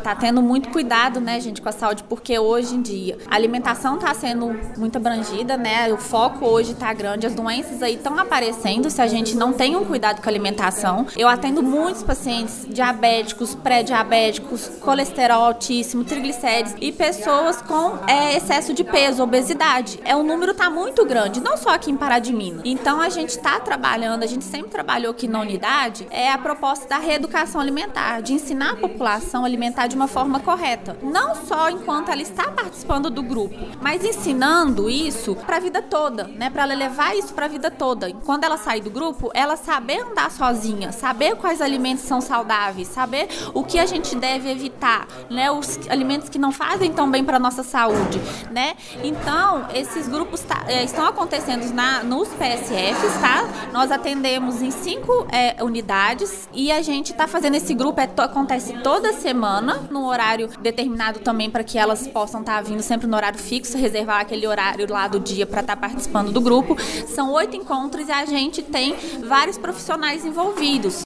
tá tendo muito cuidado, né, gente, com a saúde, porque hoje em dia a alimentação tá sendo muito abrangida, né, o foco hoje tá grande, as doenças aí estão aparecendo se a gente não tem um cuidado com a alimentação. Eu atendo muitos pacientes diabéticos, pré-diabéticos, colesterol altíssimo, triglicérides e pessoas com excesso de peso, obesidade. O número tá muito grande, não só aqui em Pará de Minas. Então a gente tá trabalhando, a gente sempre trabalhou aqui na unidade, a proposta da reeducação alimentar, de ensinar a população a alimentar de uma forma correta. Não só enquanto ela está participando do grupo, mas ensinando isso para a vida toda, né? Para ela levar isso para a vida toda. Quando ela sair do grupo, ela saber andar sozinha, saber quais alimentos são saudáveis, saber o que a gente deve evitar, né? Os alimentos que não fazem tão bem para a nossa saúde, né? Então, esses grupos estão acontecendo nos PSFs, tá? Nós atendemos em 5 unidades e a gente está fazendo esse grupo, acontece toda semana, no horário determinado também para que elas possam estar vindo sempre no horário fixo, reservar aquele horário lá do dia para estar participando do grupo. São 8 encontros e a gente tem vários profissionais envolvidos.